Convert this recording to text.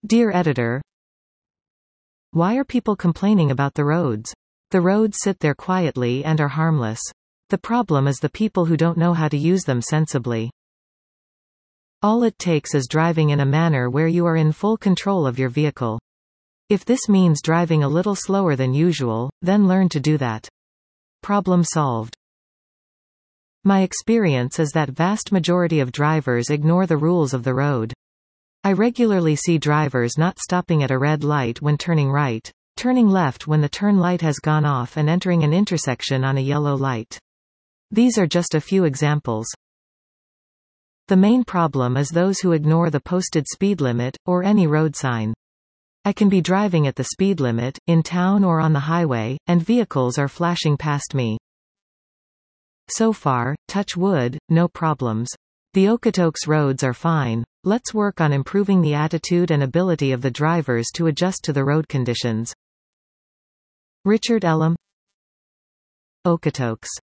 Dear editor, why are people complaining about the roads? The roads sit there quietly and are harmless. The problem is the people who don't know how to use them sensibly. All it takes is driving in a manner where you are in full control of your vehicle. If this means driving a little slower than usual, then learn to do that. Problem solved. My experience is that vast majority of drivers ignore the rules of the road. I regularly see drivers not stopping at a red light when turning right, turning left when the turn light has gone off, and entering an intersection on a yellow light. These are just a few examples. The main problem is those who ignore the posted speed limit, or any road sign. I can be driving at the speed limit, in town or on the highway, and vehicles are flashing past me. So far, touch wood, no problems. The Okotoks roads are fine. Let's work on improving the attitude and ability of the drivers to adjust to the road conditions. Richard Elam, Okotoks.